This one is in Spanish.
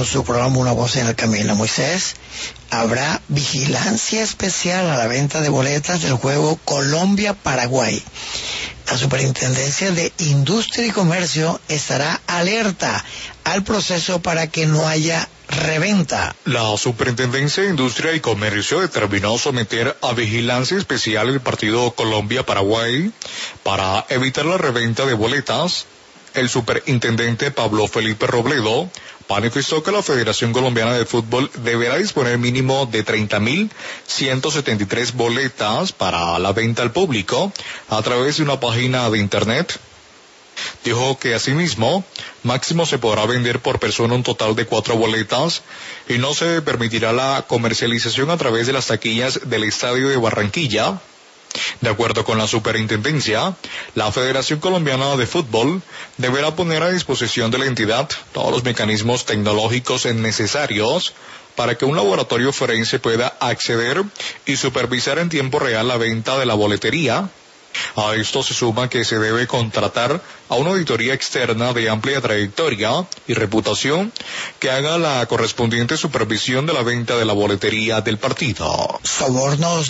con su programa Una Voz en el Camino. Moisés, habrá vigilancia especial a la venta de boletas del juego Colombia-Paraguay. La Superintendencia de Industria y Comercio estará alerta al proceso para que no haya reventa. La Superintendencia de Industria y Comercio determinó someter a vigilancia especial el partido Colombia-Paraguay para evitar la reventa de boletas. El superintendente Pablo Felipe Robledo manifestó que la Federación Colombiana de Fútbol deberá disponer mínimo de 30.173 boletas para la venta al público a través de una página de internet. Dijo que asimismo, máximo se podrá vender por persona un total de 4 boletas y no se permitirá la comercialización a través de las taquillas del Estadio de Barranquilla. De acuerdo con la superintendencia, la Federación Colombiana de Fútbol deberá poner a disposición de la entidad todos los mecanismos tecnológicos necesarios para que un laboratorio forense pueda acceder y supervisar en tiempo real la venta de la boletería. A esto se suma que se debe contratar a una auditoría externa de amplia trayectoria y reputación que haga la correspondiente supervisión de la venta de la boletería del partido. Sobornos